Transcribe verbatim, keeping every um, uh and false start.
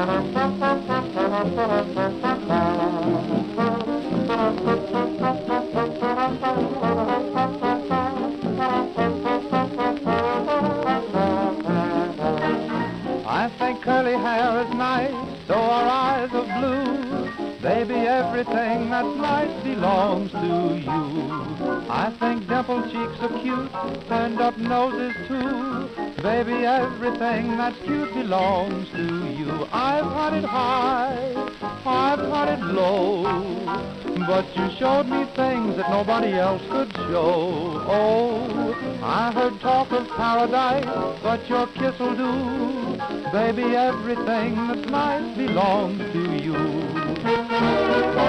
I think curly hair is nice, though our eyes are blue. Baby, everything that's nice belongs to you. I think dimpled cheeks are cute, turned up noses too. Baby, everything that's cute belongs to you. I've hunted high, I've hunted low, but you showed me things that nobody else could show. Oh, I heard talk of paradise, but your kiss'll do. Baby, everything that's nice belongs to you.